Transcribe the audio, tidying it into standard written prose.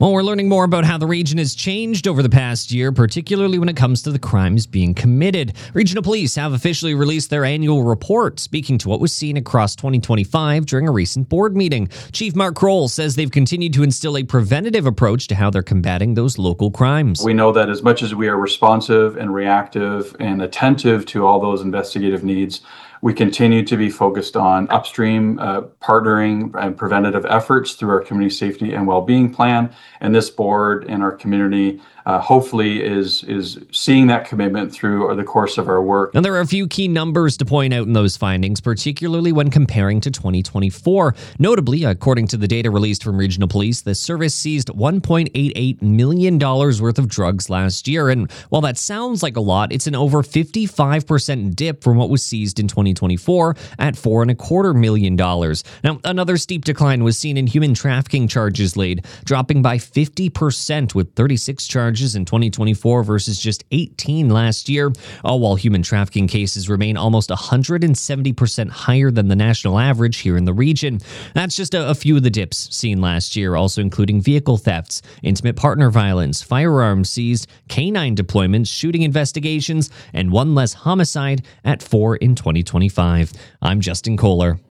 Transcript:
Well, we're learning more about how the region has changed over the past year, particularly when it comes to the crimes being committed. Regional Police have officially released their annual report, speaking to what was seen across 2025 during a recent board meeting. Chief Mark Kroll says they've continued to instill a preventative approach to how they're combating those local crimes. We know that as much as we are responsive and reactive and attentive to all those investigative needs, we continue to be focused on upstream partnering and preventative efforts through our community safety and well-being plan. And this board and our community hopefully is seeing that commitment through the course of our work. And there are a few key numbers to point out in those findings, particularly when comparing to 2024. Notably, according to the data released from Regional Police, the service seized $1.88 million worth of drugs last year. And while that sounds like a lot, it's an over 55% dip from what was seized in 2024 at $4.25 million. Now, another steep decline was seen in human trafficking charges laid, dropping by 50% with 36 charges in 2024 versus just 18 last year, all while human trafficking cases remain almost 170% higher than the national average here in the region. That's just a few of the dips seen last year, also including vehicle thefts, intimate partner violence, firearms seized, canine deployments, shooting investigations, and one less homicide at 4 in 2025. I'm Justin Kohler.